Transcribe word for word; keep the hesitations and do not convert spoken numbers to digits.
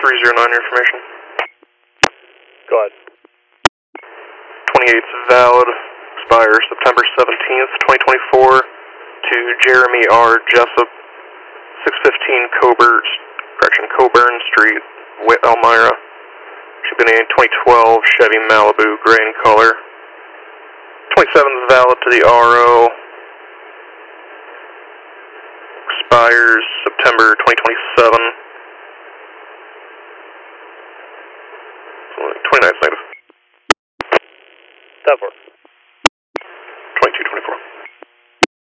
three zero nine information. Go ahead. twenty-eighth valid, expires September seventeenth, twenty twenty-four, to Jeremy R. Jessup, six fifteen Coburn, correction, Coburn Street, Elmira. Should be named twenty twelve Chevy Malibu, gray in color. twenty-seventh valid to the R O, expires September twenty twenty-seven.